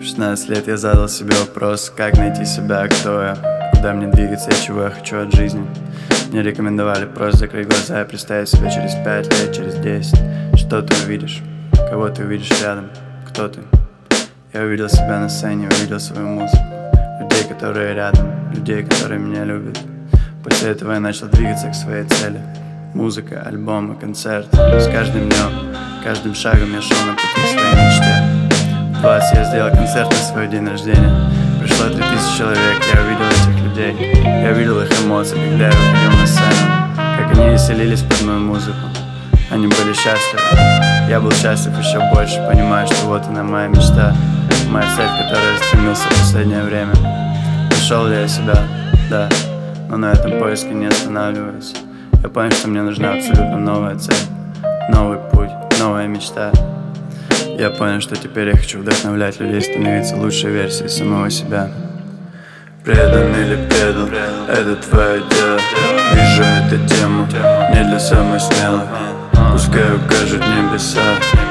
В 16 лет я задал себе вопрос, как найти себя, кто я, куда мне двигаться и чего я хочу от жизни. Мне рекомендовали просто закрыть глаза и представить себя через 5 лет, через 10. Что ты увидишь? Кого ты увидишь рядом? Кто ты? Я увидел себя на сцене, увидел свою музыку, людей, которые рядом, людей, которые меня любят. После этого я начал двигаться к своей цели. Музыка, альбомы, концерты. С каждым днем, каждым шагом я шел на пути к своей мечте. В 20 я сделал концерт на свой день рождения. Пришло 3000 человек, я увидел этих людей. Я увидел их эмоции, когда я выходил на сцену, как они веселились под мою музыку. Они были счастливы, я был счастлив еще больше, понимая, что вот она моя мечта, моя цель, к которой я стремился в последнее время. Нашел ли я себя? Да, но на этом поиске не останавливаюсь. Я понял, что мне нужна абсолютно новая цель, новый путь, новая мечта. Я понял, что теперь я хочу вдохновлять людей становиться лучшей версией самого себя. Предан или предал, это твое дело. Вижу эту тему не для самых смелых. Пускай укажут небеса,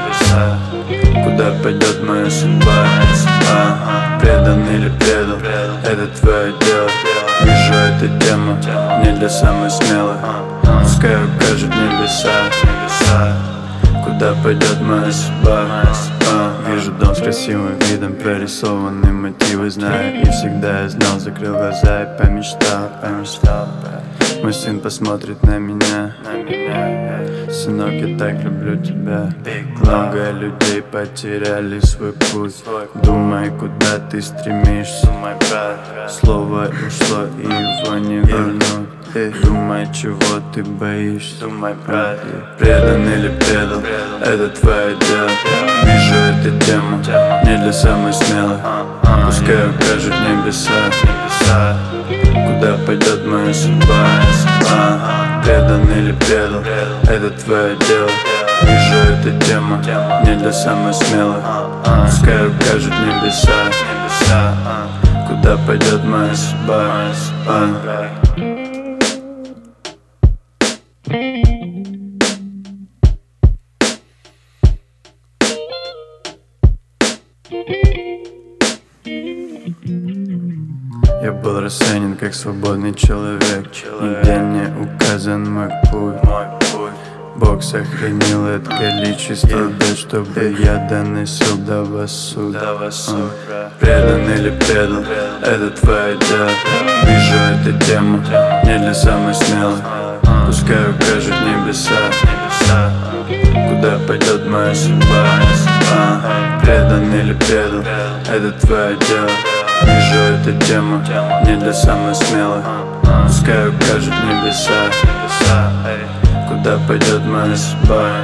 куда пойдет моя судьба. Предан или предал, это твое дело. Вижу эту тему не для самых смелых. Пускай укажут небеса, куда пойдет моя судьба. Вижу дом с красивым видом, прорисованные мотивы знаю. И всегда я знал, закрыл глаза и помечтал. Мой сын посмотрит на меня. Сынок, я так люблю тебя. Много людей потеряли свой путь. Думай, куда ты стремишься. Слово ушло, и его не вернуть. Думай, чего ты боишься. Предан или предал, это твое дело. Вижу эту тему не для самых смелых. Пускай укажут небеса, куда пойдет моя судьба. Предан или предал, это твое дело. Вижу эту тему не для самых смелых. Пускай укажут небеса, куда пойдет моя судьба. Я был расценен как свободный человек. Нигде не указан мой путь. Бог сохранил это количество бед, чтобы я доносил до вас суд. Предан или предал, это твое дело. Вижу эту тему не для самых смелых. Пускай укажут небеса, куда пойдет моя судьба. Предан или предал, это твое дело. Вижу эту тему не для самых смелых. Пускай укажут небеса, куда пойдет моя судьба.